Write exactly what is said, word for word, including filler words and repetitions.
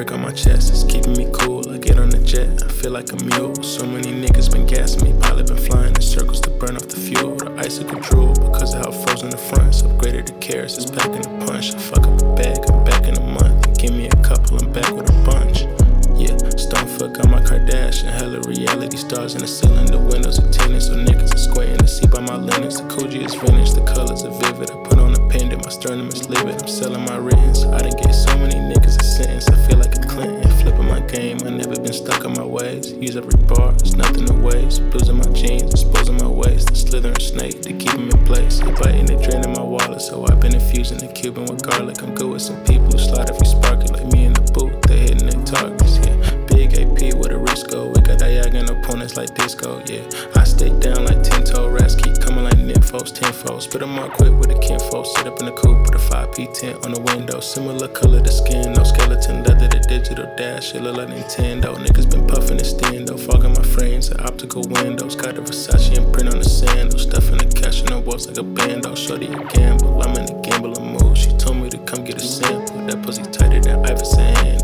brick on my chest, it's keeping me cool. I get on the jet, I feel like a mule. So many niggas been gassing me, pilot been flying in circles to burn off the fuel. The icicle drool because of how frozen the fronts. Upgraded the carrots, it's packing the punch. I fuck up a bag, I'm back in a month. Give me a couple, I'm back with a bunch. Yeah, Stonefoot got my Kardashian. Hella reality stars in the ceiling. The windows are tinted, so niggas are squinting to see by my lenses. The Coogee is finished, the colors are vivid. I put on a pendant, my sternum is livid. I'm selling my writtens. I done gave so many niggas a sentence. I feel like a Clinton, flipping my game. I never been stuck on my ways. Use every bar, there's nothing to waste. Blues in my jeans, exposing my waist. The slithering snake, they keep them in place. They biting, they draining my wallet, so I've been infusing the Cuban with garlic. I'm good with some people who slide every spark it like me in the booth. They hitting their targets, yeah. Big A P with a Risco, we got diagonal opponents like disco, yeah. I stay down like ten-toe rats, keep coming like nymphos, tenfold. Spit them out quick with a kinfolk, sit up in the coupe with a five P tent on the window. Similar color to skin, no skeleton leather, the digital dash, it look like Nintendo. Niggas been puffing the stendo, fogging my frames and optical windows. Got the Versace imprint on the sandals, stuffing the cash in the walls like a bando. Shorty a gamble, I'm in the gambling mood. She told me to come get a sample, that pussy tighter than Iverson.